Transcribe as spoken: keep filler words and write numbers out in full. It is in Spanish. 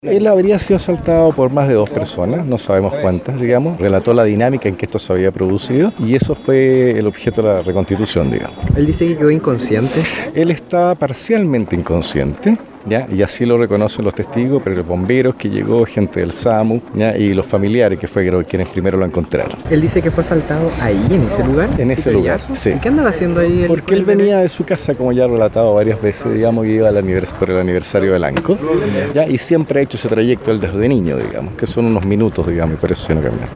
Él habría sido asaltado por más de dos personas, no sabemos cuántas, digamos. Relató la dinámica en que esto se había producido y eso fue el objeto de la reconstitución, digamos. Él dice que quedó inconsciente. Él estaba parcialmente inconsciente, ¿ya? Y así lo reconocen los testigos, pero los bomberos que llegó, gente del SAMU, ¿ya? Y los familiares que fueron quienes primero lo encontraron. Él dice que fue asaltado ahí, en ese lugar. En ese lugar, sí. ¿Y qué andaba haciendo ahí? Porque él venía de su casa, como ya he relatado varias veces, digamos, y iba al anivers- por el aniversario del ANCO, ¿ya? Y siempre ha hecho ese trayecto él desde niño, digamos, que son unos minutos, digamos, y por eso se no cambió.